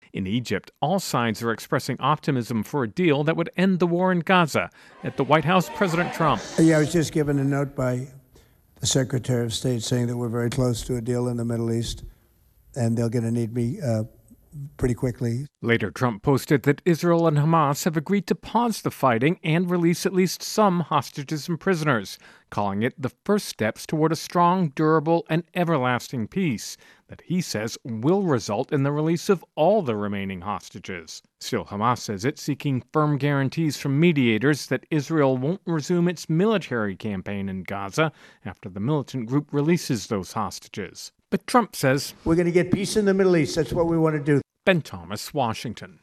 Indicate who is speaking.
Speaker 1: In Egypt, all sides are expressing optimism for a deal that would end the war in Gaza. At the White House, President Trump.
Speaker 2: Yeah, I was just given a note by the Secretary of State saying that we're very close to a deal in the Middle East, and they're going to need me pretty quickly.
Speaker 1: Later, Trump posted that Israel and Hamas have agreed to pause the fighting and release at least some hostages and prisoners, calling it the first steps toward a strong, durable, and everlasting peace that he says will result in the release of all the remaining hostages. Still, Hamas says it's seeking firm guarantees from mediators that Israel won't resume its military campaign in Gaza after the militant group releases those hostages. But Trump says,
Speaker 2: we're going to get peace in the Middle East. That's what we want to do.
Speaker 1: Ben Thomas, Washington.